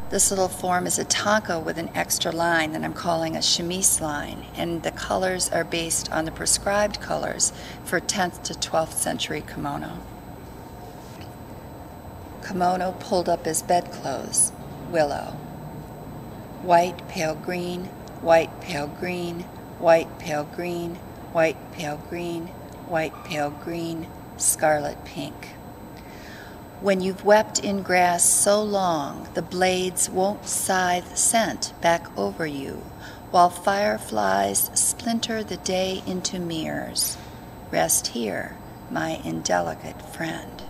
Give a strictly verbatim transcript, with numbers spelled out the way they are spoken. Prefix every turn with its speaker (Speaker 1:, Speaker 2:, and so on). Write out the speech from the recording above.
Speaker 1: This little form is a tanka with an extra line that I'm calling a chemise line, and the colors are based on the prescribed colors for tenth to twelfth century kimono. Kimono pulled up as bedclothes, willow. White, pale green, white, pale green, white, pale green, white, pale green, white, pale green, scarlet pink. When you've wept in grass so long, the blades won't scythe scent back over you, while fireflies splinter the day into mirrors. Rest here, my indelicate friend.